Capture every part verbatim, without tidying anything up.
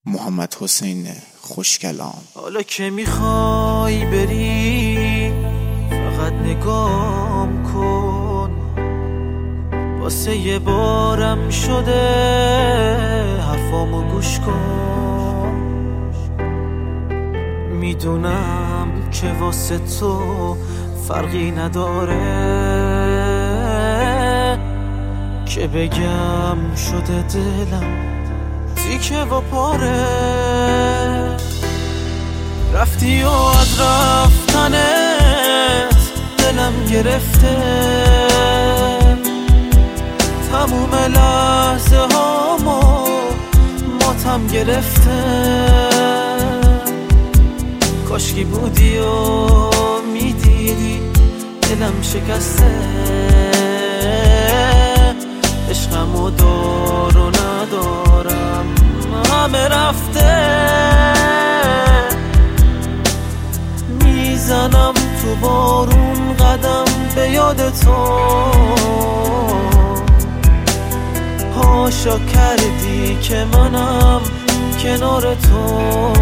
محمد حسین خوشکلام. حالا که میخوای بری فقط نگام کن، واسه یه بارم شده حرفامو گوش کن. میدونم که واسه تو فرقی نداره که بگم شده دلم تیکه و پاره. رفتی و از رفتنت دلم گرفته، تموم لحظه هامو ماتم گرفته. کاشکی بودی و میدیدی دلم شکسته، عشقمو دار و ندارم همه رفته. میزنم تو بارون قدم به یاد تو، هاشا کردی که منم کنار تو.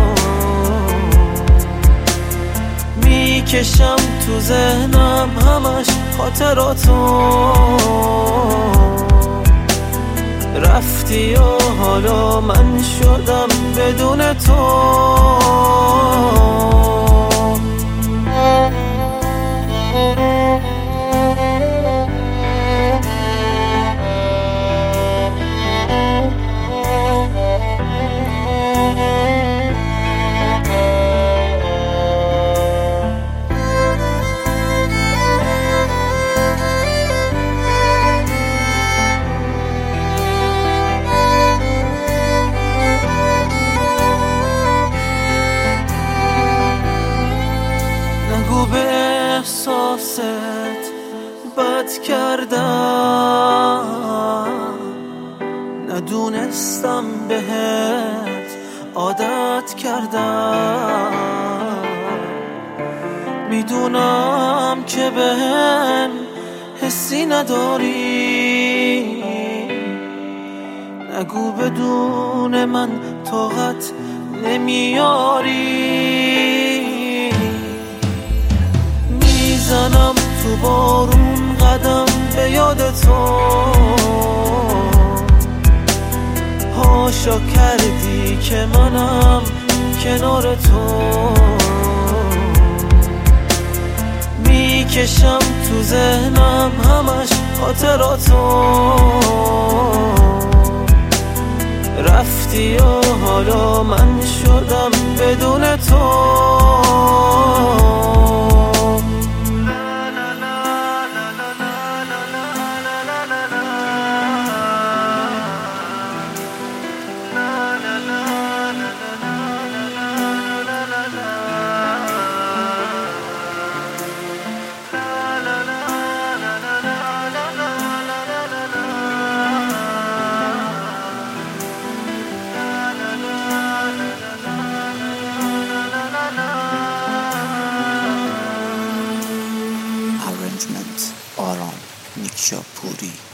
میکشم تو ذهنم همش خاطراتو، رفتی و حالا من شدم بدون تو. احساست بد کردم، ندونستم بهت عادت کردم. میدونم که بهم حسی نداری، نگو بدون من طاقت نمیاری. میزنم تو بارون قدم به یاد تو، هاشا کردی که منم کنار تو. میکشم تو ذهنم همش خاطراتو، رفتی و حالا من شدم بدون تو. آرام نیکشاپوری.